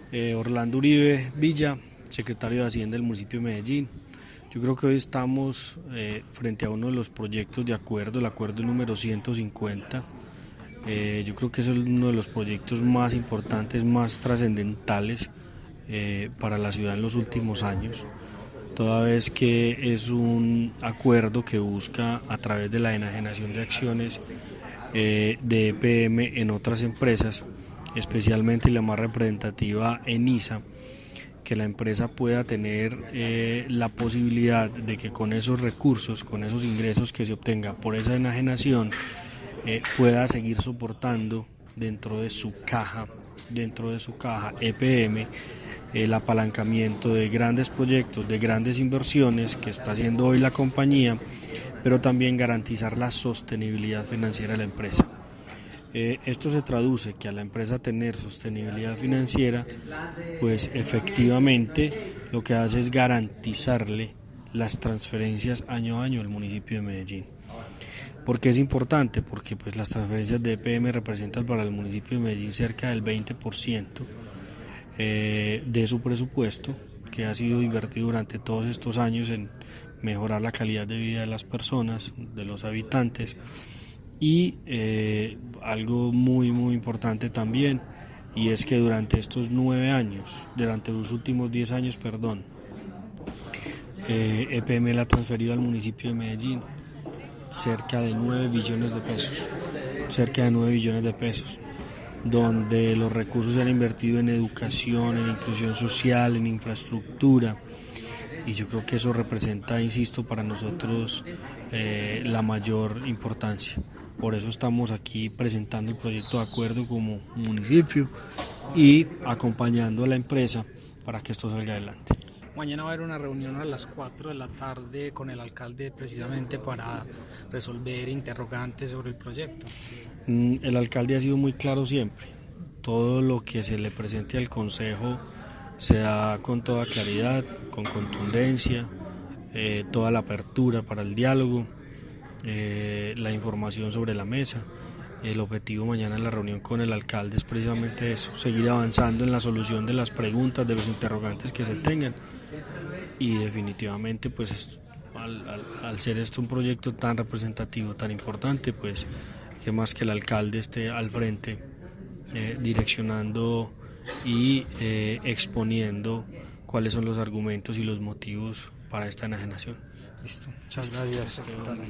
Orlando Uribe Villa, secretario de Hacienda del municipio de Medellín. Yo creo que hoy estamos frente a uno de los proyectos de acuerdo, el acuerdo número 150. Yo creo que es uno de los proyectos más importantes, más trascendentales para la ciudad en los últimos años, toda vez que es un acuerdo que busca, a través de la enajenación de acciones de EPM en otras empresas, especialmente la más representativa ENISA, que la empresa pueda tener la posibilidad de que con esos recursos, con esos ingresos que se obtenga por esa enajenación, pueda seguir soportando dentro de su caja EPM el apalancamiento de grandes proyectos, de grandes inversiones que está haciendo hoy la compañía, pero también garantizar la sostenibilidad financiera de la empresa. Esto se traduce que a la empresa tener sostenibilidad financiera, pues efectivamente lo que hace es garantizarle las transferencias año a año al municipio de Medellín. ¿Por qué es importante? Porque pues las transferencias de EPM representan para el municipio de Medellín cerca del 20% de su presupuesto, que ha sido invertido durante todos estos años en mejorar la calidad de vida de las personas, de los habitantes. Y algo muy importante también, y es que durante estos 9 años, durante los últimos 10 años, EPM le ha transferido al municipio de Medellín cerca de 9 billones de pesos, donde los recursos se han invertido en educación, en inclusión social, en infraestructura, y yo creo que eso representa, insisto, para nosotros la mayor importancia. Por eso estamos aquí presentando el proyecto de acuerdo como municipio y acompañando a la empresa para que esto salga adelante. Mañana va a haber una reunión a las 4 de la tarde con el alcalde precisamente para resolver interrogantes sobre el proyecto. El alcalde ha sido muy claro siempre. Todo lo que se le presente al consejo se da con toda claridad, con contundencia, toda la apertura para el diálogo, la información sobre la mesa. El objetivo mañana en la reunión con el alcalde es precisamente eso, seguir avanzando en la solución de las preguntas, de los interrogantes que se tengan, y definitivamente pues al ser esto un proyecto tan representativo, tan importante, pues que más que el alcalde esté al frente direccionando y exponiendo cuáles son los argumentos y los motivos para esta enajenación. Listo, muchas gracias.